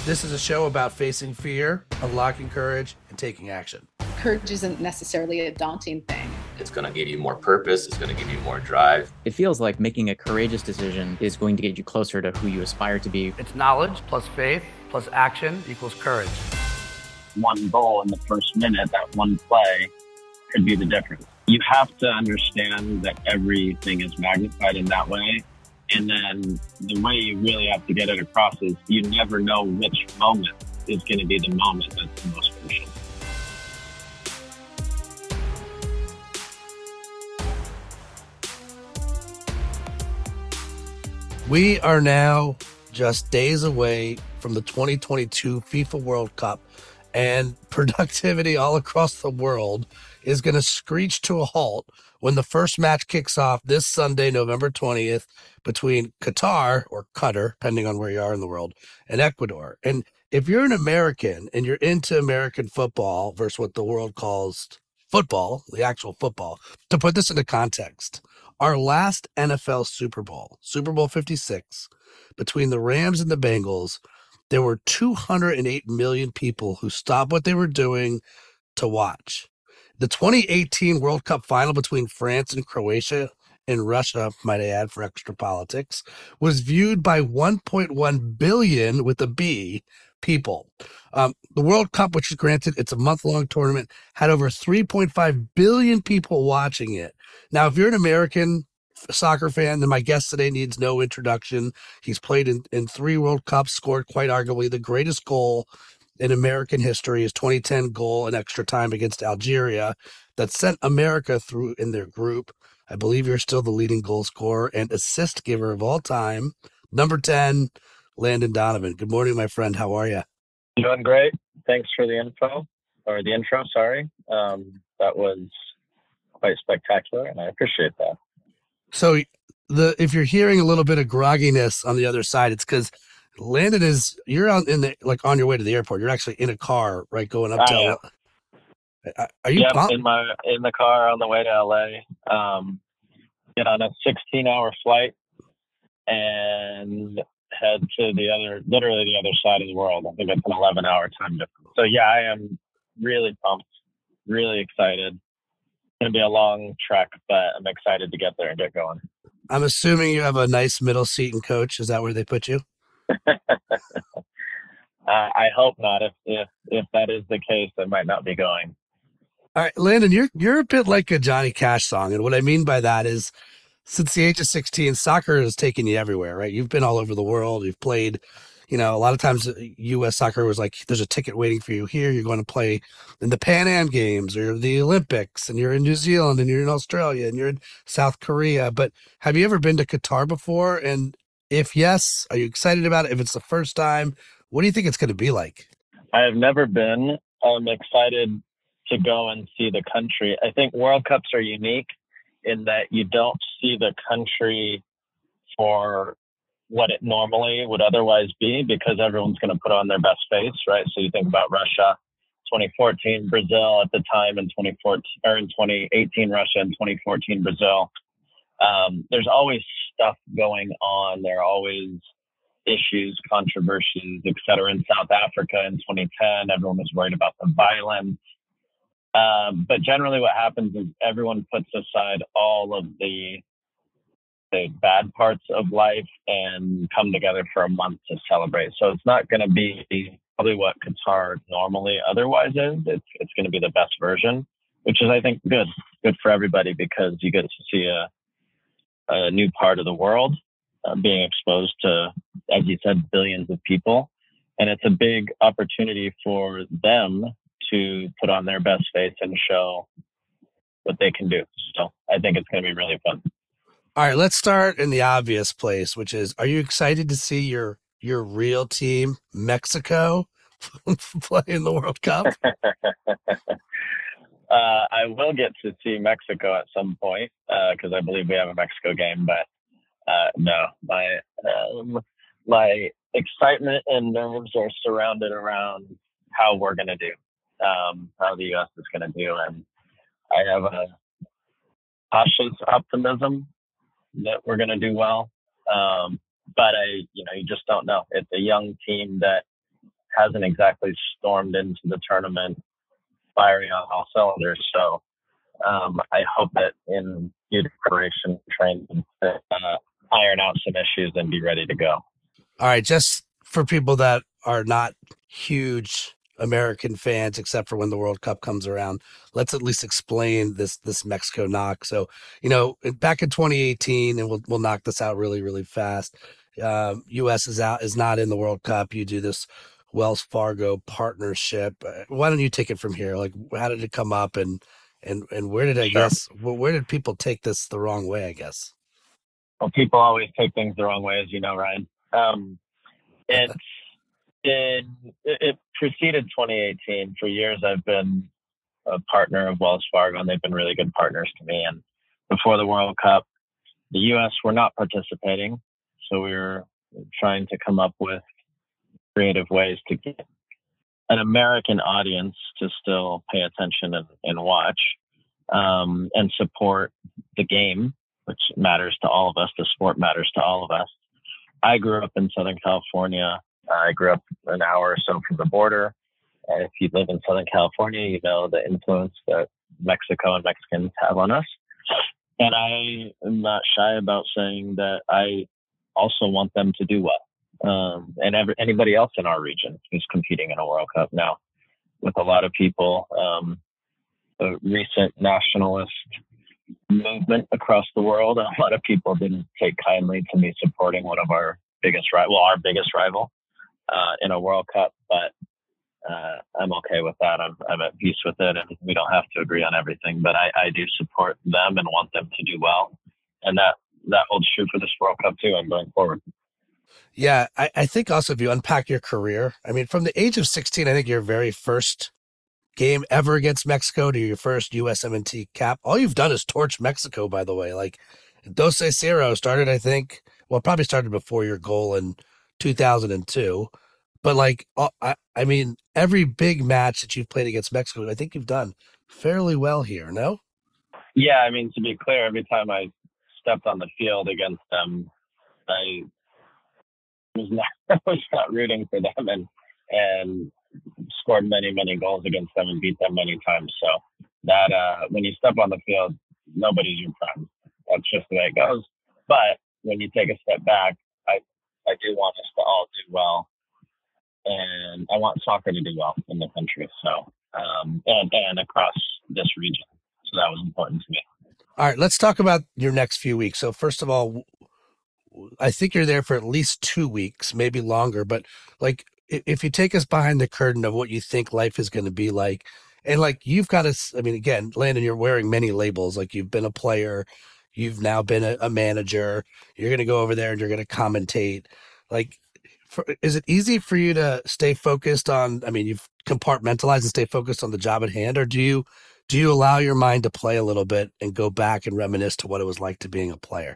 This is a show about facing fear, unlocking courage, and taking action. Courage isn't necessarily a daunting thing. It's going to give you more purpose. It's going to give you more drive. It feels like making a courageous decision is going to get you closer to who you aspire to be. It's knowledge plus faith plus action equals courage. One goal in the first minute, that one play could be the difference. You have to understand that everything is magnified in that way. And then the way you really have to get it across is you never know which moment is going to be the moment that's the most crucial. We are now just days away from the 2022 FIFA World Cup, and productivity all across the world is going to screech to a halt when the first match kicks off this Sunday, November 20th, between Qatar, or Qatar, depending on where you are in the world, and Ecuador. And if you're an American and you're into American football versus what the world calls football, the actual football, to put this into context, our last NFL Super Bowl, Super Bowl 56, between the Rams and the Bengals, there were 208 million people who stopped what they were doing to watch. The 2018 World Cup final between France and Croatia and Russia, might I add for extra politics, was viewed by 1.1 billion with a B people. The World Cup, which is granted, it's a month-long tournament, had over 3.5 billion people watching it. Now, if you're an American soccer fan, then my guest today needs no introduction. He's played in 3 World Cups, scored quite arguably the greatest goal in American history, his 2010 goal in extra time against Algeria that sent America through in their group. I believe you're still the leading goal scorer and assist giver of all time. Number 10, Landon Donovan. Good morning, my friend. How are you? Doing great. Thanks for the intro. That was quite spectacular, and I appreciate that. So if you're hearing a little bit of grogginess on the other side, it's because Landon you're out on your way to the airport. You're actually in a car, right? Going up to are you pumped? in the car on the way to LA. Get on a 16-hour flight and head to literally the other side of the world. I think it's an 11-hour time difference. So yeah, I am really pumped, really excited. It's going to be a long trek, but I'm excited to get there and get going. I'm assuming you have a nice middle seat and coach. Is that where they put you? I hope not. If that is the case, I might not be going. All right, Landon, you're a bit like a Johnny Cash song, and what I mean by that is, since the age of 16, soccer has taken you everywhere, right? You've been all over the world. You've played, a lot of times U.S. soccer was like, there's a ticket waiting for you here. You're going to play in the Pan Am Games or the Olympics, and you're in New Zealand, and you're in Australia, and you're in South Korea. But have you ever been to Qatar before? And if yes, are you excited about it? If it's the first time, what do you think it's going to be like? I have never been. I'm excited to go and see the country. I think World Cups are unique in that you don't see the country for what it normally would otherwise be, because everyone's going to put on their best face, right? So you think about Russia, 2014, Brazil at the time, in 2018, Russia, and 2014, Brazil. There's always stuff going on. There are always issues, controversies, et cetera. In South Africa in 2010, everyone was worried about the violence. But generally what happens is everyone puts aside all of the bad parts of life and come together for a month to celebrate. So it's not going to be probably what Qatar normally otherwise is. It's going to be the best version, which is, I think, good for everybody, because you get to see a new part of the world being exposed to, as you said, billions of people. And it's a big opportunity for them to put on their best face and show what they can do. So I think it's going to be really fun. All right, let's start in the obvious place, which is, are you excited to see your real team, Mexico, play in the World Cup? I will get to see Mexico at some point, because I believe we have a Mexico game, but no, my excitement and nerves are surrounded around how we're going to do, how the U.S. is going to do. And I have a cautious optimism that we're going to do well. But you just don't know. It's a young team that hasn't exactly stormed into the tournament firing on all cylinders. So I hope that in due preparation training, iron out some issues and be ready to go. All right, just for people that are not huge American fans, except for when the World Cup comes around, let's at least explain this Mexico knock. So, back in 2018, and we'll knock this out really, really fast. U.S. is not in the World Cup. You do this Wells Fargo partnership. Why don't you take it from here? Like, how did it come up, and where did where did people take this the wrong way, I guess? Well, people always take things the wrong way, as you know, Ryan. It preceded 2018. For years, I've been a partner of Wells Fargo, and they've been really good partners to me. And before the World Cup, the U.S. were not participating, so we were trying to come up with creative ways to get an American audience to still pay attention and watch and support the game, which matters to all of us. The sport matters to all of us. I grew up in Southern California. I grew up an hour or so from the border. And if you live in Southern California, you know the influence that Mexico and Mexicans have on us. And I am not shy about saying that I also want them to do well. And anybody else in our region who's competing in a World Cup now, with a lot of people, the recent nationalist movement across the world, a lot of people didn't take kindly to me supporting one of our biggest rival in a World Cup, but I'm okay with that. I'm at peace with it, and we don't have to agree on everything, but I do support them and want them to do well. And that holds true for this World Cup too, and going forward. Yeah, I think also if you unpack your career, I mean, from the age of 16, I think your very first game ever against Mexico to your first USMNT cap, all you've done is torch Mexico, by the way. Like, Dos Cero started, I think, probably started before your goal in 2002. But, like, I mean, every big match that you've played against Mexico, I think you've done fairly well here, no? Yeah, I mean, to be clear, every time I stepped on the field against them, I was not rooting for them and scored many goals against them and beat them many times. So that when you step on the field, nobody's your friend. That's just the way it goes. But when you take a step back, I do want us to all do well, and I want soccer to do well in the country. So and across this region. So that was important to me. All right, let's talk about your next few weeks. So first of all, I think you're there for at least 2 weeks, maybe longer. But like, if you take us behind the curtain of what you think life is going to be like, and like you've got to, I mean, again, Landon, you're wearing many labels. Like you've been a player, you've now been a manager. You're going to go over there and you're going to commentate. Like, is it easy for you to stay focused on? I mean, you've compartmentalized and stay focused on the job at hand, or do you allow your mind to play a little bit and go back and reminisce to what it was like to being a player?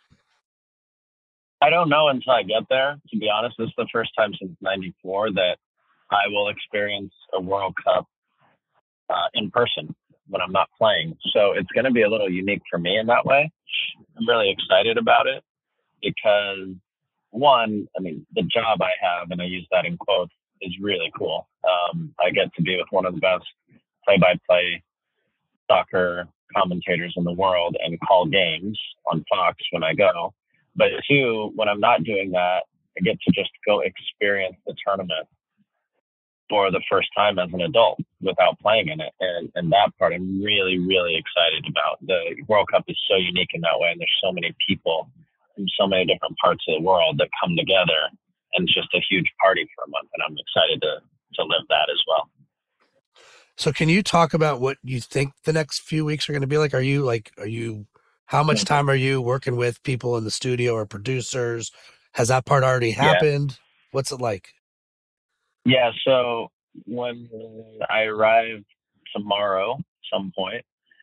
I don't know until I get there. To be honest, this is the first time since '94 that I will experience a World Cup in person when I'm not playing. So it's going to be a little unique for me in that way. I'm really excited about it because, one, I mean, the job I have, and I use that in quotes, is really cool. I get to be with one of the best play-by-play soccer commentators in the world and call games on Fox when I go. But two, when I'm not doing that, I get to just go experience the tournament for the first time as an adult without playing in it. And that part I'm really, really excited about. The World Cup is so unique in that way. And there's so many people from so many different parts of the world that come together, and it's just a huge party for a month. And I'm excited to live that as well. So can you talk about what you think the next few weeks are going to be like? Are you how much time are you working with people in the studio or producers? Has that part already happened? Yeah. What's it like? Yeah. So when I arrive tomorrow, some point,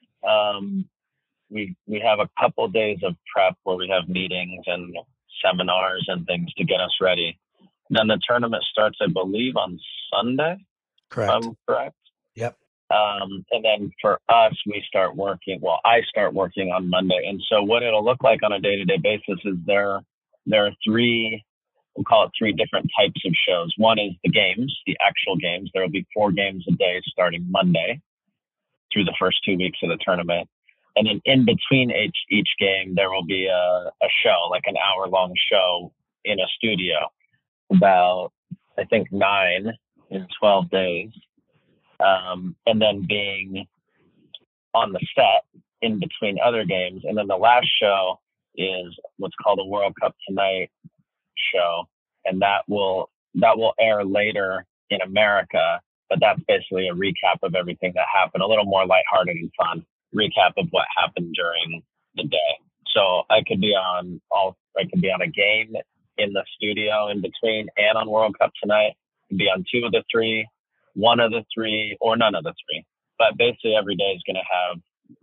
we have a couple days of prep where we have meetings and seminars and things to get us ready. Then the tournament starts, I believe, on Sunday. Correct. I'm correct. Yep. And then for us, I start working on Monday. And so what it'll look like on a day-to-day basis is there are 3 we'll call it 3 different types of shows. One is the games, the actual games. There will be 4 games a day starting Monday through the first 2 weeks of the tournament. And then in between each game, there will be a show, like an hour-long show in a studio, about, I think, 9 in 12 days. And then being on the set in between other games. And then the last show is what's called a World Cup Tonight show. And that will air later in America, but that's basically a recap of everything that happened, a little more lighthearted and fun recap of what happened during the day. So I could be on a game in the studio in between and on World Cup Tonight. I could be on 2 of the 3, 1 of the 3, or none of the 3. But basically every day is going to have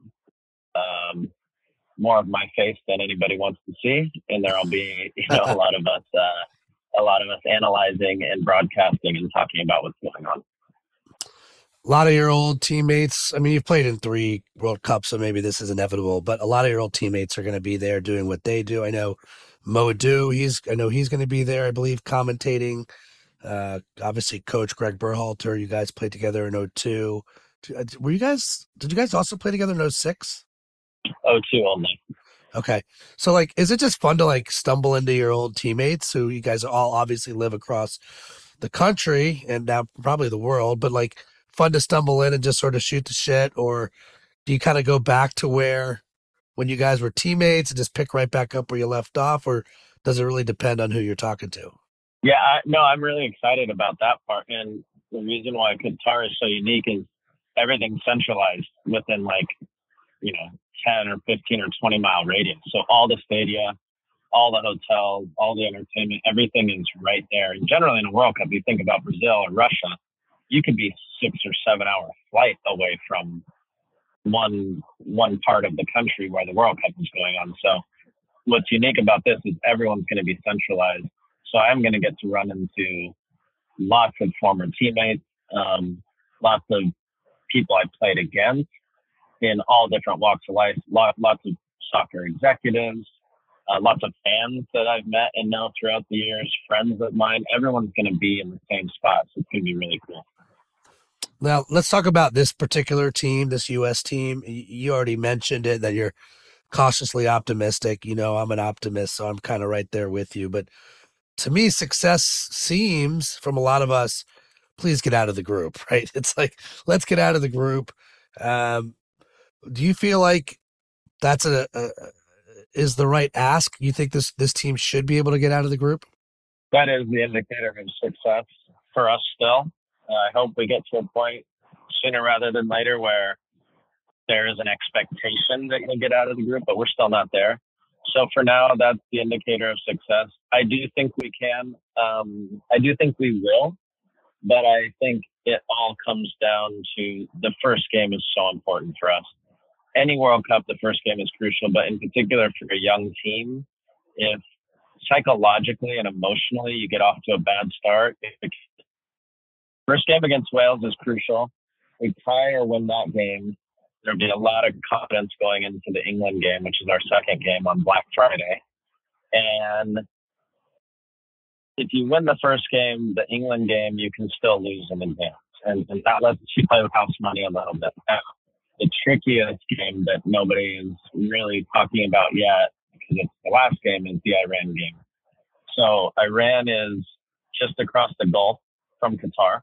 more of my face than anybody wants to see, and there'll be a lot of us analyzing and broadcasting and talking about what's going on. A lot of your old teammates, I mean, you've played in 3 World Cups, so maybe this is inevitable, but a lot of your old teammates are going to be there doing what they do. I know Moadu, he's going to be there, I believe, commentating. Obviously, Coach Greg Berhalter, you guys played together in 2002. Did you guys also play together in 2006? 2002 only. Okay. So, is it just fun to, stumble into your old teammates who you guys all obviously live across the country and now probably the world, but, fun to stumble in and just sort of shoot the shit? Or do you kind of go back to when you guys were teammates and just pick right back up where you left off? Or does it really depend on who you're talking to? Yeah, I'm really excited about that part. And the reason why Qatar is so unique is everything's centralized within 10 or 15 or 20 mile radius. So all the stadia, all the hotels, all the entertainment, everything is right there. And generally in a World Cup, you think about Brazil or Russia, you could be 6 or 7 hour flight away from one part of the country where the World Cup is going on. So what's unique about this is everyone's going to be centralized. So I'm going to get to run into lots of former teammates, lots of people I played against in all different walks of life, lots of soccer executives, lots of fans that I've met and know throughout the years, friends of mine. Everyone's going to be in the same spot. So it's going to be really cool. Now, let's talk about this particular team, this U.S. team. You already mentioned it, that you're cautiously optimistic. I'm an optimist, so I'm kind of right there with you. But to me, success seems, from a lot of us, please get out of the group, right? It's let's get out of the group. Do you feel like that's is the right ask? You think this team should be able to get out of the group? That is the indicator of success for us still. I hope we get to a point sooner rather than later where there is an expectation that we'll get out of the group, but we're still not there. So for now, that's the indicator of success. I do think we can. I do think we will, but I think it all comes down to the first game is so important for us. Any World Cup, the first game is crucial, but in particular for a young team, if psychologically and emotionally you get off to a bad start, first game against Wales is crucial. We tie or win that game, there'll be a lot of confidence going into the England game, which is our second game on Black Friday. And if you win the first game, the England game, you can still lose in advance. And that lets you play with house money a little bit. Now, the trickiest game that nobody is really talking about yet, because it's the last game, is the Iran game. So Iran is just across the Gulf from Qatar.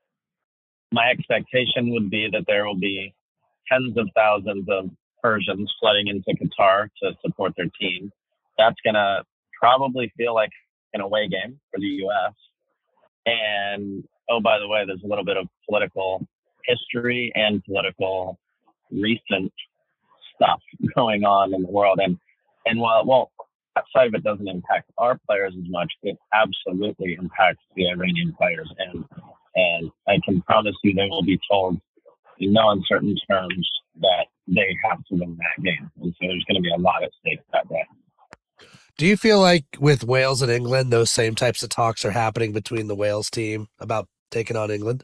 My expectation would be that there will be tens of thousands of Persians flooding into Qatar to support their team. That's going to probably feel like an away game for the U.S. And, oh, by the way, there's a little bit of political history and political recent stuff going on in the world. And while that side of it doesn't impact our players as much, it absolutely impacts the Iranian players. And I can promise you they will be told in no uncertain terms that they have to win that game. And so there's going to be a lot at stake that day. Do you feel like with Wales and England, those same types of talks are happening between the Wales team about taking on England?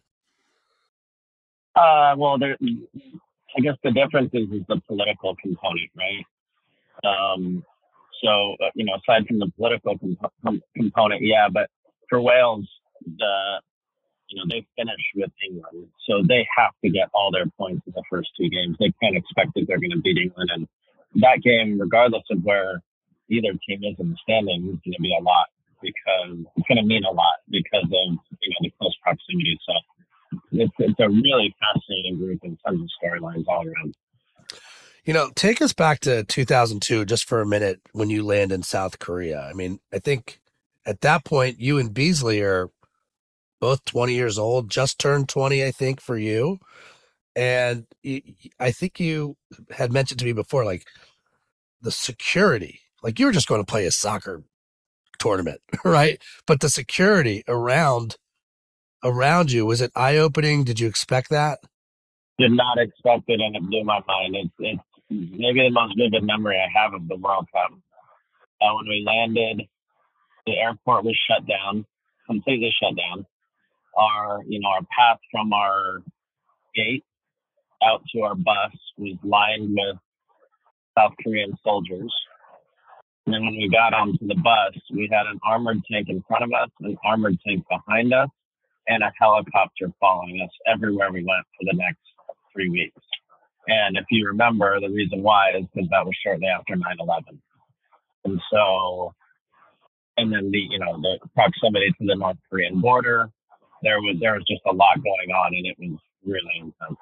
Well, I guess the difference is the political component, right? So, aside from the political component, yeah, but for Wales, they finished with England, so they have to get all their points in the first two games. They can't expect that they're going to beat England, and that game, regardless of where either team is in the standings, is going to be a lot, because it's going to mean a lot because of the close proximity. So it's a really fascinating group in terms of storylines all around. Take us back to 2002 just for a minute when you land in South Korea. I mean, I think at that point, you and Beasley are both 20 years old, just turned 20, I think, for you. And I think you had mentioned to me before, like, the security, like you were just going to play a soccer tournament, right? But the security around you, was it eye-opening? Did you expect that? Did not expect it, and it blew my mind. It's maybe the most vivid memory I have of the World Cup. When we landed, the airport was shut down, completely shut down. Our path from our gate out to our bus was lined with South Korean soldiers. And then when we got onto the bus, we had an armored tank in front of us, an armored tank behind us, and a helicopter following us everywhere we went for the next 3 weeks. And if you remember, the reason why is because that was shortly after 9/11. And so, and then the proximity to the North Korean border, there was just a lot going on, and it was really intense.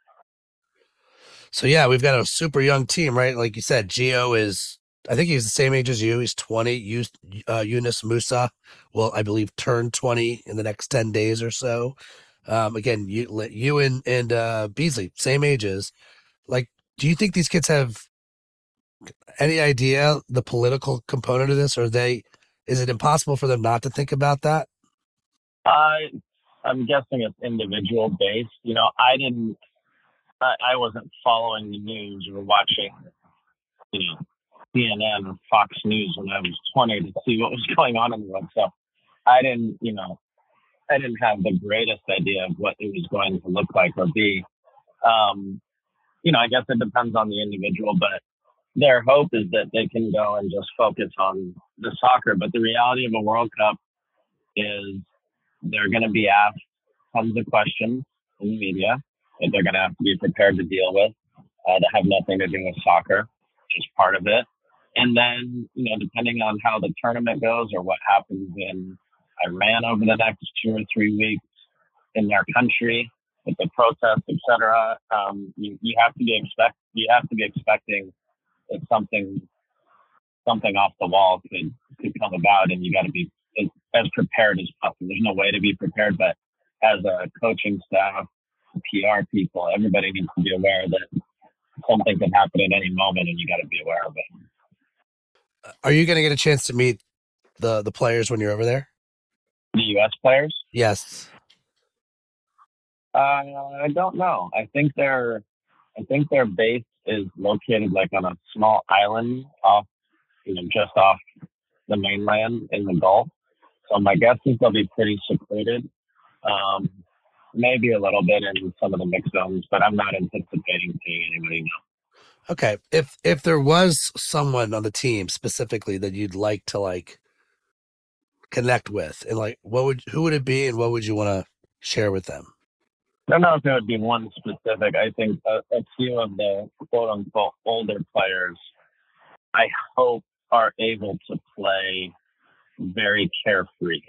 So yeah, we've got a super young team, right? Like you said, Gio I think he's the same age as you. He's 20. Yunus Musa will, I believe, turn 20 in the next 10 days or so. Again, you and Beasley, same ages. Like, do you think these kids have any idea the political component of this, or is it impossible for them not to think about that? I'm guessing it's individual based. I wasn't following the news or watching, CNN or Fox News when I was 20 to see what was going on in the world. So I didn't have the greatest idea of what it was going to look like or be. I guess it depends on the individual, but their hope is that they can go and just focus on the soccer. But the reality of a World Cup is they're going to be asked tons of questions in the media that they're going to have to be prepared to deal with that have nothing to do with soccer as part of it. And then, depending on how the tournament goes or what happens in Iran over the next 2 or 3 weeks in their country with the protests, etc., you have to be expecting that something off the wall could come about, and you got to be as prepared as possible. There's no way to be prepared, but as a coaching staff, PR people, everybody needs to be aware that something can happen at any moment, and you got to be aware of it. Are you going to get a chance to meet the players when you're over there? The U.S. players? Yes. I don't know. I think their base is located like on a small island just off the mainland in the Gulf. So my guess is they'll be pretty secluded. Maybe a little bit in some of the mixed zones, but I'm not anticipating seeing anybody now. Okay. If there was someone on the team specifically that you'd like to connect with, and who would it be, and what would you want to share with them? I don't know if there would be one specific. I think a few of the quote unquote older players, I hope, are able to play very carefree.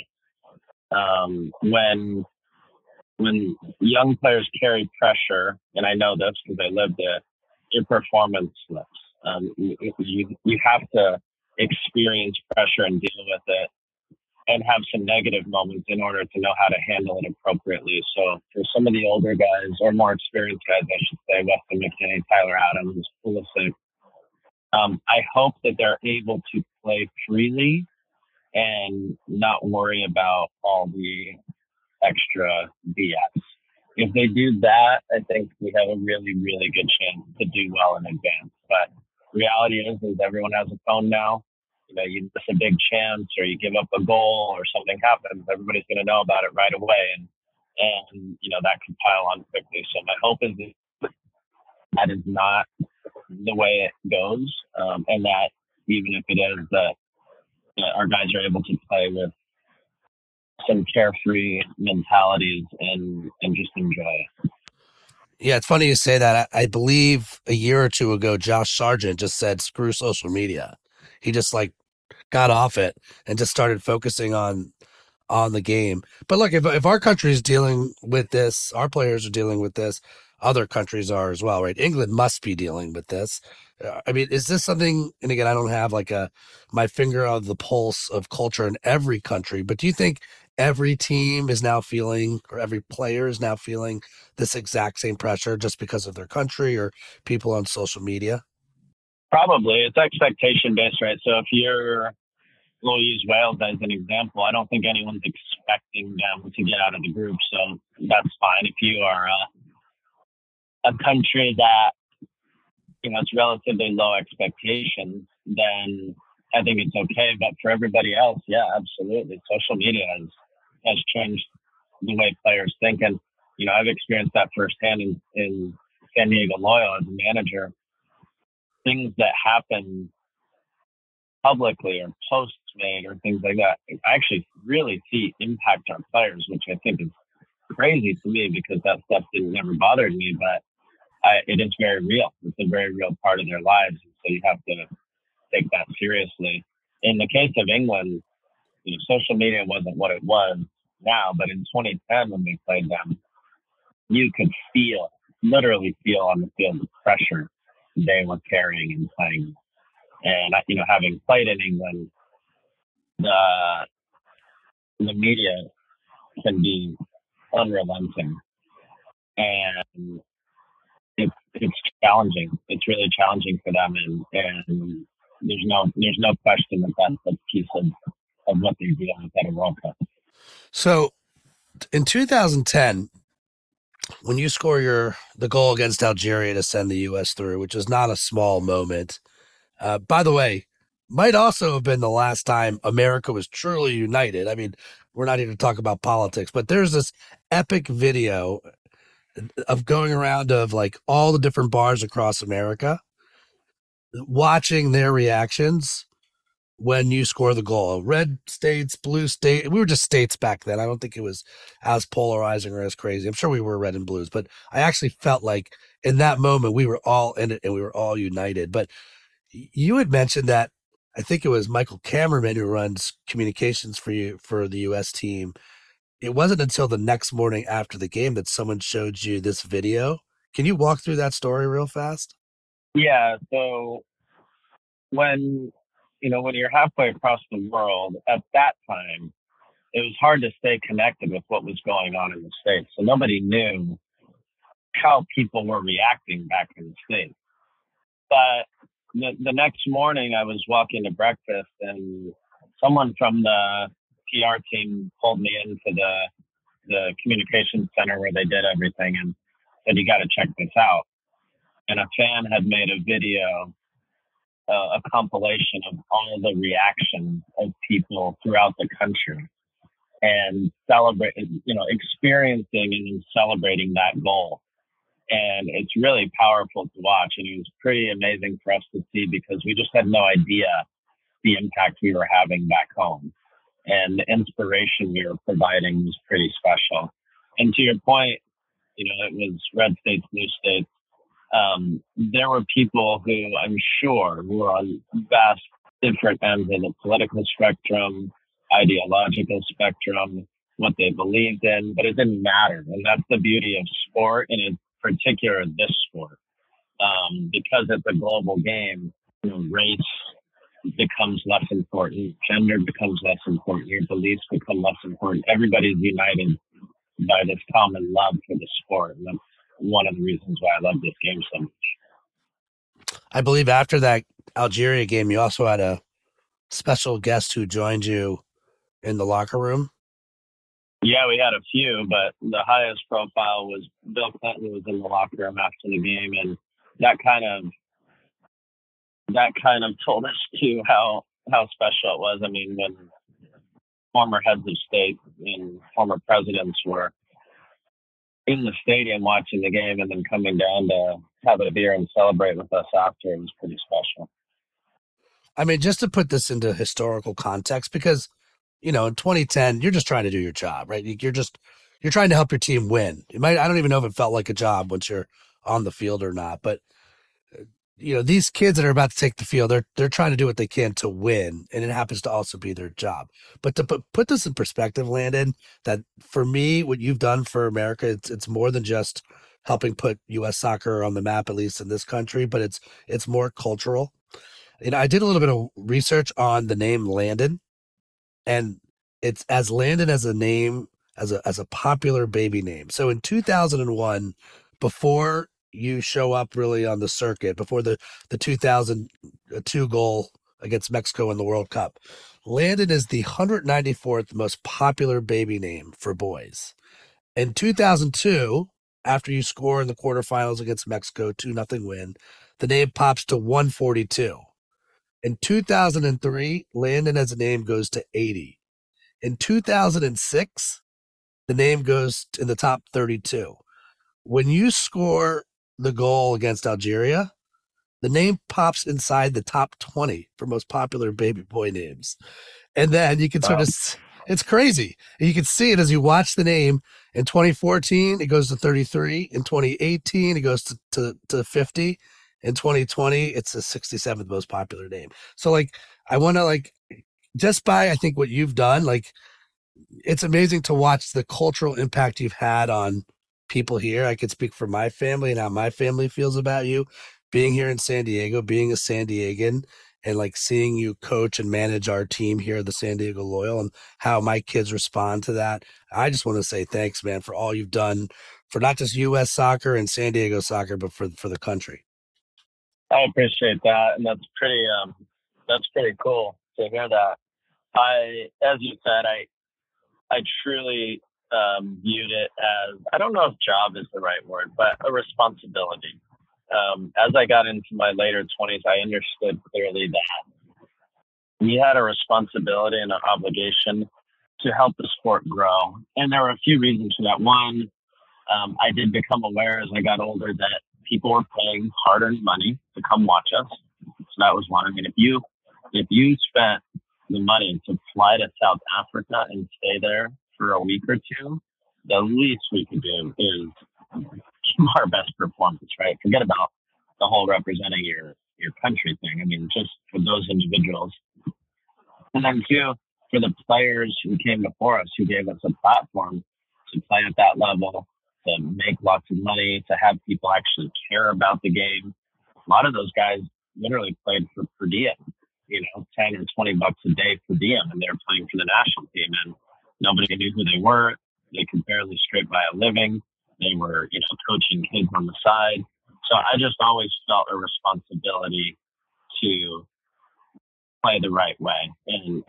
When young players carry pressure, and I know this because I lived it, your performance slips. You have to experience pressure and deal with it, and have some negative moments in order to know how to handle it appropriately. So for some of the older guys, or more experienced guys, I should say, Weston McKennie, Tyler Adams, Pulisic, I hope that they're able to play freely and not worry about all the extra BS. If they do that, I think we have a really, really good chance to do well in advance. But reality is everyone has a phone now. You miss a big chance, or you give up a goal, or something happens, everybody's going to know about it right away, and that could pile on quickly. So my hope is that is not the way it goes, and that even if it is that our guys are able to play with some carefree mentalities and just enjoy it. Yeah, it's funny you say that. I believe a year or two ago, Josh Sargent just said, screw social media. He just like got off it and just started focusing on the game. But look, if our country is dealing with this, our players are dealing with this, other countries are as well, right? England must be dealing with this. I mean, is this something, and again, I don't have like my finger on the pulse of culture in every country, but do you think every team is now feeling, or every player is now feeling this exact same pressure just because of their country or people on social media? Probably. It's expectation based, right? So if we'll use Wales as an example. I don't think anyone's expecting them to get out of the group, so that's fine. If you are a country that, it's relatively low expectations, then I think it's okay. But for everybody else, yeah, absolutely. Social media has changed the way players think. And, I've experienced that firsthand in San Diego Loyal as a manager. Things that happen publicly or posts made or things like that, I actually really see impact our players, which I think is crazy to me because that stuff never bothered me, but it is very real. It's a very real part of their lives. And so you have to take that seriously. In the case of England, social media wasn't what it was now, but in 2010 when we played them, you could literally feel on the field the pressure they were carrying and playing. And, having played in England, the media can be unrelenting, and it's challenging. It's really challenging for them, and there's no question that that's a piece of what they're dealing with at a World Cup. So, in 2010, when you score the goal against Algeria to send the U.S. through, which is not a small moment. By the way, might also have been the last time America was truly united. I mean, we're not here to talk about politics, but there's this epic video of going around of like all the different bars across America, watching their reactions when you score the goal. Red states, blue state. We were just states back then. I don't think it was as polarizing or as crazy. I'm sure we were red and blues, but I actually felt like in that moment we were all in it and we were all united. But you had mentioned that I think it was Michael Kammerman who runs communications for the U.S. team. It wasn't until the next morning after the game that someone showed you this video. Can you walk through that story real fast? Yeah. So when you're halfway across the world at that time, it was hard to stay connected with what was going on in the States. So nobody knew how people were reacting back in the States. But the next morning I was walking to breakfast and someone from the PR team pulled me into the communications center where they did everything and said, you got to check this out. And a fan had made a video, a compilation of all the reactions of people throughout the country and experiencing and celebrating that goal. And it's really powerful to watch. And it was pretty amazing for us to see because we just had no idea the impact we were having back home. And the inspiration we were providing was pretty special. And to your point, it was red states, blue states. There were people who I'm sure were on vast different ends of the political spectrum, ideological spectrum, what they believed in, but it didn't matter. And that's the beauty of sport, and in particular this sport. Because it's a global game, race becomes less important, gender becomes less important, your beliefs become less important. Everybody's united by this common love for the sport. And that's one of the reasons why I love this game so much. I believe after that Algeria game, you also had a special guest who joined you in the locker room. Yeah, we had a few, but the highest profile was Bill Clinton was in the locker room after the game, and that kind of told us too how special it was. I mean, when former heads of state and former presidents were in the stadium watching the game and then coming down to have a beer and celebrate with us after, it was pretty special. I mean, just to put this into historical context, because, in 2010, you're just trying to do your job, right? You're trying to help your team win. I don't even know if it felt like a job once you're on the field or not, but these kids that are about to take the field, they're trying to do what they can to win, and it happens to also be their job. But to put this in perspective, Landon, that for me, what you've done for America, it's more than just helping put U.S. soccer on the map, at least in this country, but it's more cultural. I did a little bit of research on the name Landon, and it's as Landon as a name, as a popular baby name. So in 2001, before you show up really on the circuit, before the 2002 goal against Mexico in the World Cup, Landon is the 194th most popular baby name for boys. In 2002, after you score in the quarterfinals against Mexico, 2-0 win, the name pops to 142. In 2003, Landon as a name goes to 80. In 2006, the name goes in the top 32. When you score the goal against Algeria, the name pops inside the top 20 for most popular baby boy names. And then you can it's crazy. And you can see it as you watch the name. In 2014, it goes to 33. In 2018, it goes to 50. In 2020, it's the 67th most popular name. So I want to just by, I think what you've done, it's amazing to watch the cultural impact you've had on people here. I could speak for my family and how my family feels about you being here in San Diego, being a San Diegan, and seeing you coach and manage our team here at the San Diego Loyal, and how my kids respond to that. I just want to say thanks, man, for all you've done for not just U.S. soccer and San Diego soccer, but for the country. I appreciate that, and that's pretty cool to hear that. As you said, I truly viewed it as, I don't know if job is the right word, but a responsibility. As I got into my later 20s, I understood clearly that we had a responsibility and an obligation to help the sport grow. And there were a few reasons for that. One, I did become aware as I got older that people were paying hard-earned money to come watch us. So that was one. I mean, if you spent the money to fly to South Africa and stay there for a week or two, the least we could do is our best performance, right? Forget about the whole representing your country thing. I mean, just for those individuals. And then two, for the players who came before us, who gave us a platform to play at that level, to make lots of money, to have people actually care about the game. A lot of those guys literally played for per diem, 10 or 20 bucks a day per diem, and they're playing for the national team, and nobody knew who they were. They could barely scrape by a living. They were, coaching kids on the side. So I just always felt a responsibility to play the right way and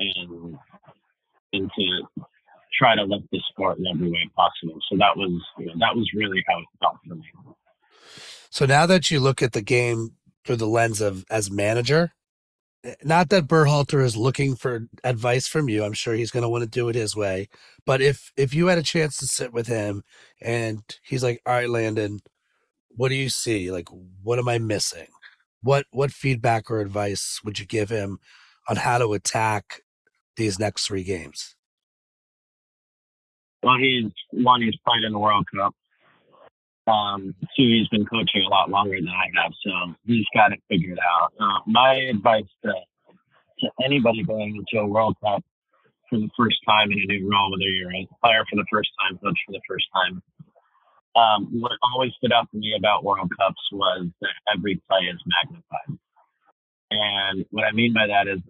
to try to lift the sport in every way possible. So that was really how it felt for me. So now that you look at the game through the lens of as manager, not that Berhalter is looking for advice from you. I'm sure he's going to want to do it his way. But if you had a chance to sit with him and he's like, all right, Landon, what do you see? What am I missing? What feedback or advice would you give him on how to attack these next 3 games? Well, he's played in the World Cup. 2, he's been coaching a lot longer than I have, so he's got it figured out. My advice to anybody going into a World Cup for the first time in a new role, whether you're a player for the first time, coach for the first time, what always stood out to me about World Cups was that every play is magnified. And what I mean by that is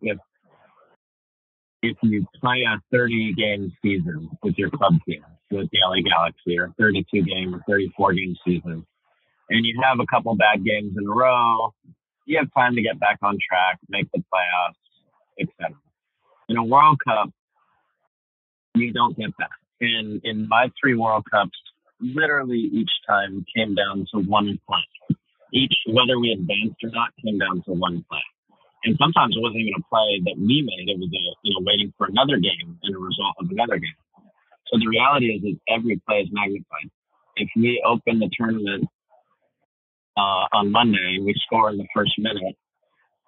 if you play a 30-game season with your club team, with the LA Galaxy, or a 32-game or 34-game season, and you have a couple bad games in a row, you have time to get back on track, make the playoffs, etc. In a World Cup, you don't get that. And in my 3 World Cups, literally each time came down to one play. Whether we advanced or not, came down to one play. And sometimes it wasn't even a play that we made. It was waiting for another game and a result of another game. So the reality is every play is magnified. If we open the tournament on Monday and we score in the first minute,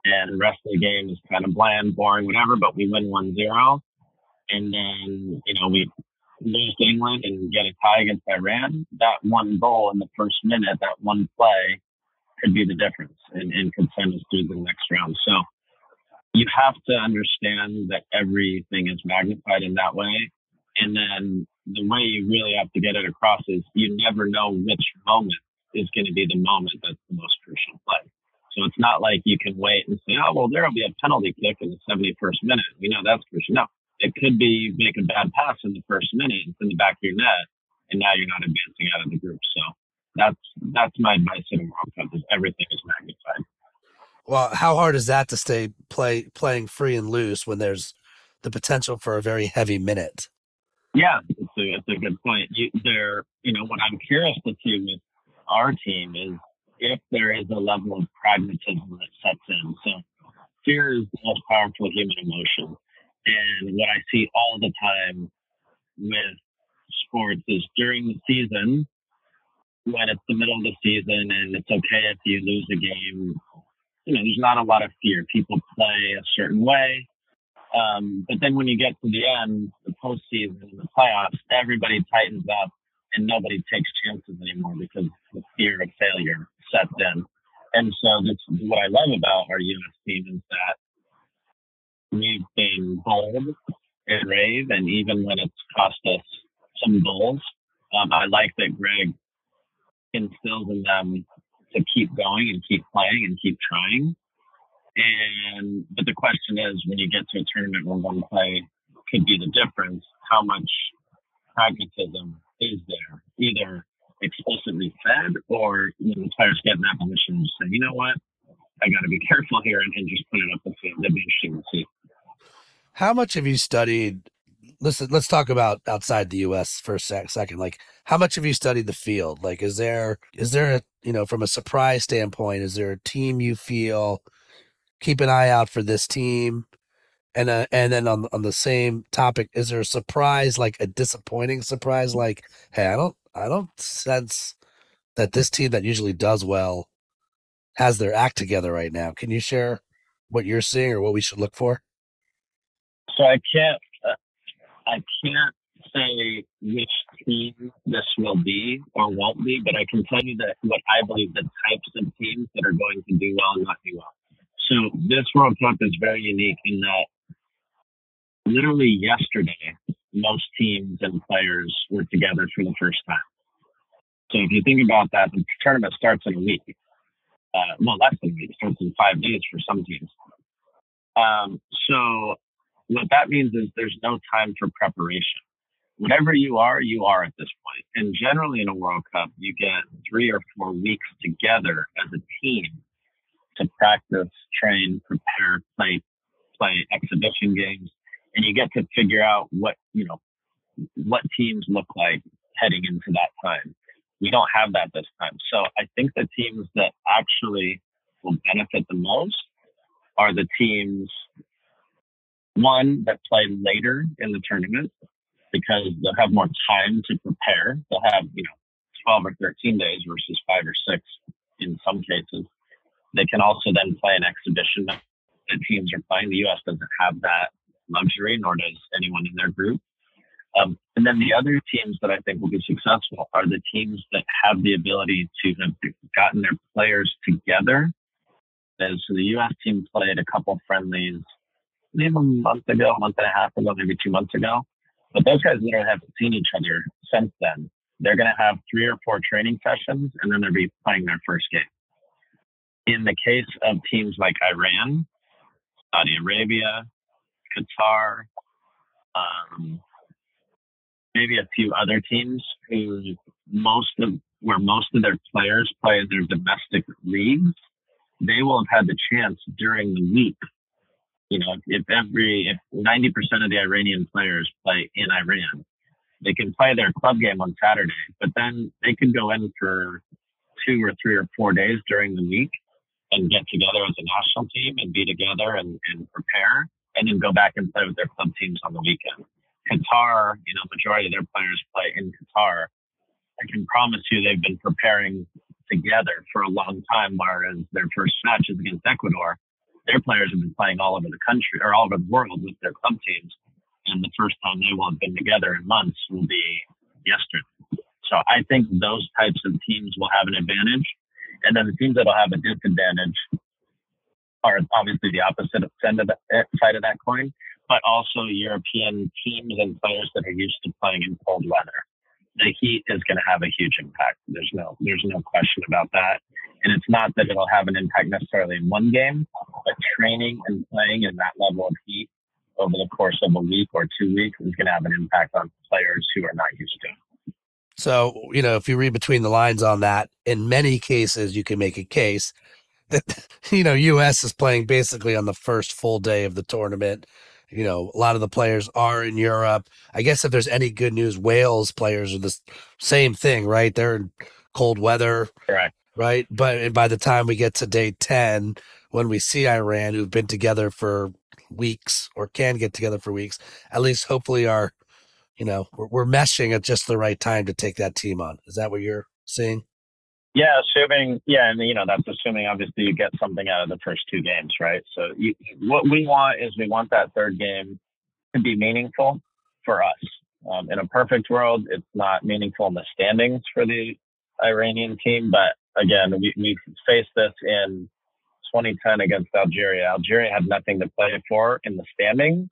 and the rest of the game is kind of bland, boring, whatever, but we win 1-0. And then, we lose to England and get a tie against Iran. That one goal in the first minute, that one play could be the difference and could send us through the next round. So you have to understand that everything is magnified in that way. And then the way you really have to get it across is you never know which moment is going to be the moment that's the most crucial play. So it's not like you can wait and say, oh, well, there will be a penalty kick in the 71st minute. We know that's crucial. No, it could be make a bad pass in the first minute. It's in the back of your net, and now you're not advancing out of the group. So that's my advice in the World Cup is everything is magnified. Well, how hard is that to stay playing free and loose when there's the potential for a very heavy minute? Yeah, it's a good point. What I'm curious to see with our team is if there is a level of pragmatism that sets in. So fear is the most powerful human emotion. And what I see all the time with sports is during the season, when it's the middle of the season and it's okay if you lose a game, there's not a lot of fear. People play a certain way. But then when you get to the end, the postseason, the playoffs, everybody tightens up and nobody takes chances anymore because the fear of failure sets in. And so that's what I love about our U.S. team is that we've been bold and brave, and even when it's cost us some goals, I like that Greg instills in them to keep going and keep playing and keep trying. But the question is, when you get to a tournament where one play could be the difference, how much pragmatism is there? Either explicitly fed, or the players get in that position and say, you know what, I got to be careful here and just put it up the field. That'd be interesting to see. How much have you studied? Listen, let's talk about outside the U.S. for a second. Like, how much have you studied the field? Like, is there a, from a surprise standpoint, is there a team you feel keep an eye out for this team? And then on the same topic, is there a surprise, like a disappointing surprise? Like, hey, I don't sense that this team that usually does well has their act together right now. Can you share what you're seeing or what we should look for? So I can't say which team this will be or won't be, but I can tell you that what I believe the types of teams that are going to do well and not do well. So this World Cup is very unique in that literally yesterday, most teams and players were together for the first time. So if you think about that, the tournament starts in a week. Less than a week. It starts in 5 days for some teams. So what that means is there's no time for preparation. Whatever you are at this point. And generally in a World Cup, you get 3 or 4 weeks together as a team to practice, train, prepare, play exhibition games, and you get to figure out what teams look like heading into that time. We don't have that this time. So I think the teams that actually will benefit the most are the teams, one, that play later in the tournament because they'll have more time to prepare. They'll have, 12 or 13 days versus 5 or 6 in some cases. They can also then play an exhibition that teams are playing. The U.S. doesn't have that luxury, nor does anyone in their group. And then the other teams that I think will be successful are the teams that have the ability to have gotten their players together. So the U.S. team played a couple friendlies maybe a month and a half ago, maybe 2 months ago. But those guys literally haven't seen each other since then. They're going to have 3 or 4 training sessions, and then they'll be playing their first game. In the case of teams like Iran, Saudi Arabia, Qatar, maybe a few other teams where most of their players play in their domestic leagues, they will have had the chance during the week. If 90% of the Iranian players play in Iran, they can play their club game on Saturday, but then they could go in for 2 or 3 or 4 days during the week and get together as a national team and be together and prepare, and then go back and play with their club teams on the weekend. Qatar, majority of their players play in Qatar. I can promise you they've been preparing together for a long time, whereas their first match is against Ecuador. their players have been playing all over the country or all over the world with their club teams. And the first time they will have been together in months will be yesterday. So I think those types of teams will have an advantage. And then the teams that will have a disadvantage are obviously the opposite side of that coin, but also European teams and players that are used to playing in cold weather. The heat is going to have a huge impact. There's no question about that. And it's not that it'll have an impact necessarily in one game, but training and playing in that level of heat over the course of a week or 2 weeks is going to have an impact on players who are not used to it. So, if you read between the lines on that, in many cases, you can make a case that, U.S. is playing basically on the first full day of the tournament. A lot of the players are in Europe. I guess if there's any good news, Wales players are the same thing, right? They're in cold weather. Correct. Right. But by the time we get to day 10, when we see Iran, who've been together for weeks or can get together for weeks, at least hopefully we're meshing at just the right time to take that team on. Is that what you're seeing? Yeah, and that's assuming obviously you get something out of the first two games, right? So what we want is we want that third game to be meaningful for us. In a perfect world, it's not meaningful in the standings for the Iranian team, but again, we faced this in 2010 against Algeria. Algeria had nothing to play for in the standings,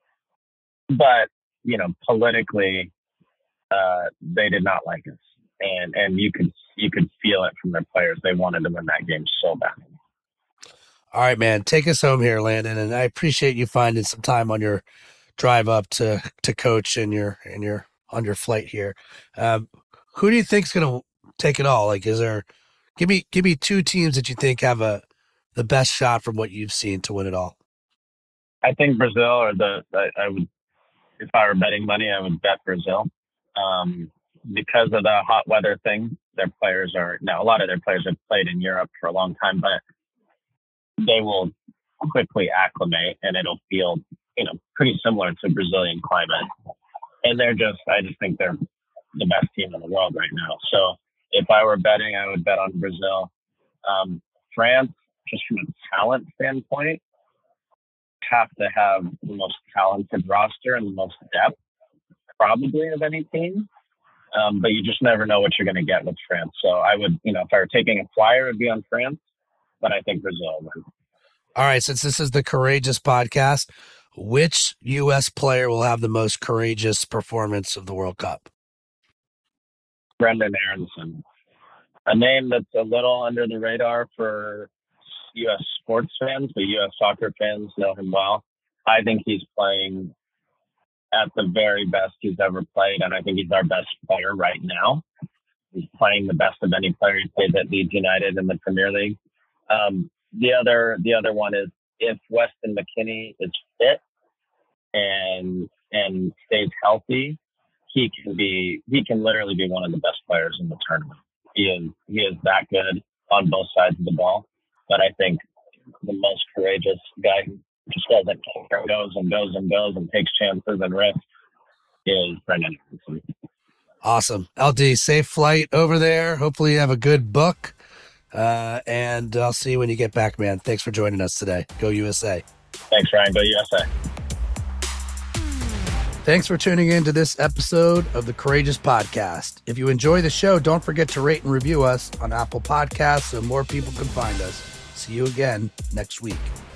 but politically, they did not like us, and you could feel it from their players. They wanted to win that game so bad. All right, man, take us home here, Landon, and I appreciate you finding some time on your drive up to coach and your on your flight here. Who do you think's going to take it all? Like, give me two teams that you think have the best shot from what you've seen to win it all. I think Brazil I would, if I were betting money, I would bet Brazil. Because of the hot weather thing, their players a lot of their players have played in Europe for a long time, but they will quickly acclimate and it'll feel, pretty similar to Brazilian climate. And I just think they're the best team in the world right now. So if I were betting, I would bet on Brazil. France, just from a talent standpoint, have to have the most talented roster and the most depth probably of any team. But you just never know what you're going to get with France. So I would, if I were taking a flyer, it would be on France, but I think Brazil would. All right. Since this is the Courageous podcast, which U.S. player will have the most courageous performance of the World Cup? Brenden Aaronson, a name that's a little under the radar for U.S. sports fans, but U.S. soccer fans know him well. I think he's playing at the very best he's ever played, and I think he's our best player right now. He's playing the best of any player he plays at Leeds United in the Premier League. The other one is if Weston McKennie is fit and stays healthy, he can literally be one of the best players in the tournament. He is that good on both sides of the ball. But I think the most courageous guy who just doesn't care, goes and takes chances and risks is Brenden Aaronson. Awesome. LD, safe flight over there. Hopefully you have a good book. And I'll see you when you get back, man. Thanks for joining us today. Go USA. Thanks, Ryan. Go USA. Thanks for tuning in to this episode of the Courageous Podcast. If you enjoy the show, don't forget to rate and review us on Apple Podcasts so more people can find us. See you again next week.